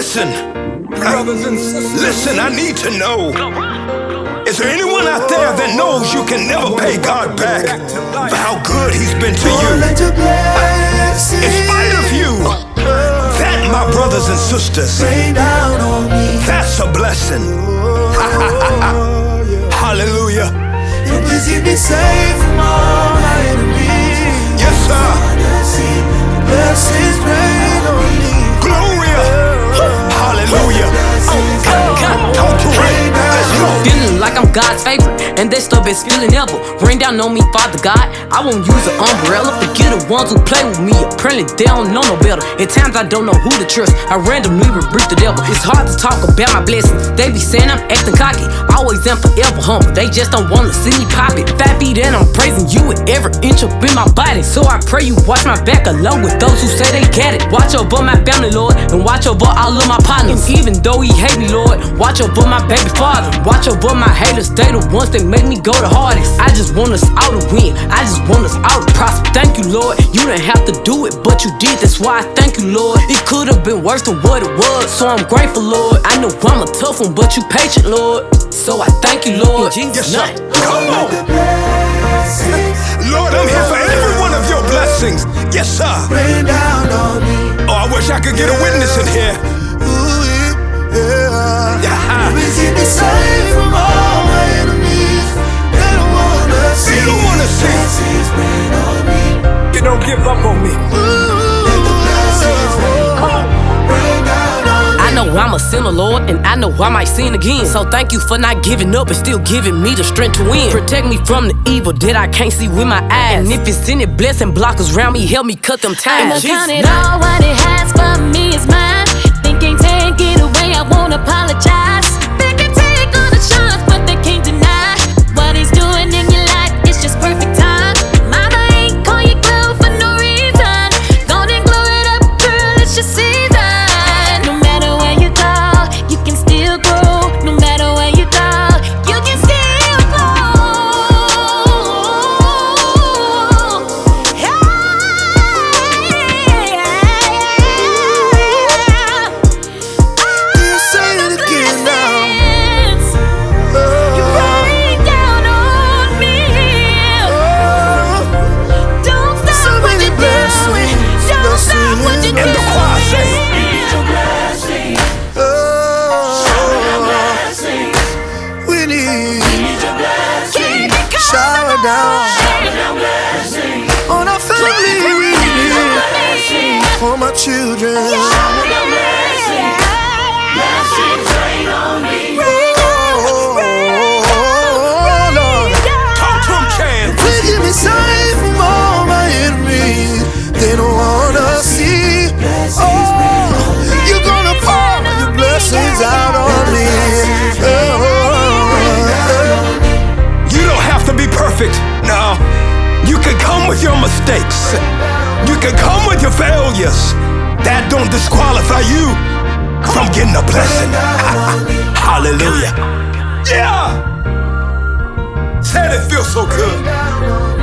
listen. Listen, I need to know. Is there anyone out there that knows you can never pay God back for how good He's been to you? In spite of you, that, my brothers and sisters, that's a blessing. Hallelujah. And please keep me safe from all my enemies. Yes, sir. Blessings rain on me. Gloria. Hallelujah. Talk to me. Let's go. Feeling like I'm God's favorite, and that stuff been spilling ever. Rain down on me, Father God. I won't use an umbrella. Forget the ones who play with me. Apparently they don't know no better. At times I don't know who to trust. I randomly rebuke the devil. It's hard to talk about my blessings. They be saying I'm acting cocky. Always am forever humble. They just don't wanna see me pop it. 5 feet and I'm praising you with every inch up in my body. So I pray you watch my back along with those who say they got it. Watch over my family, Lord, and watch over all of my partners. And even though he hate me, Lord, watch over my baby father. Watch over my haters. They the ones that make me go the hardest. I just want us all to win. I just want us all to prosper. Thank you, Lord. You didn't have to do it, but you did. That's why I thank you, Lord. It could have been worse than what it was, so I'm grateful, Lord. I know I'm a tough one, but you patient, Lord. So I thank you, Lord. Jesus' name. Come on. Lord, I'm here for every one of your blessings. Yes, sir. Rain down on me. Oh, I wish I could get a witness in here. Please keep me safe from all my enemies. They don't wanna see. They don't wanna see. Blessings rain on me. You don't give up on me. Let the blessings rain down on me. I know I'm a sinner, Lord, and I know I might sin again. So thank you for not giving up and still giving me the strength to win. Protect me from the evil that I can't see with my eyes. And if it's any blessing blockers around me, help me cut them ties. I'ma count it all, what it has for me is mine. Thinking take it away, I won't apologize. They can take all the shots, but they can't deny what He's doing in your life. It's just perfect time. Mama ain't call you glue for no reason. Golden glow it up, girl, it's your season. No matter where you go, you can still grow. No matter where you go, you can still grow. Say it again now. You rain down on me. Don't So stop what many you're doing. blessings, Don't stop what you're And the choir say, We need Keep it shower down on our family. We need coming. for my children. talk to him, Chan. Please keep me safe from all my enemies. They don't wanna see. You're gonna pour your blessings out on me. You don't have to be perfect. No. You can come with your mistakes. You can come with your failures. That don't disqualify you from getting a blessing. Hallelujah. Yeah. Said it feels so good.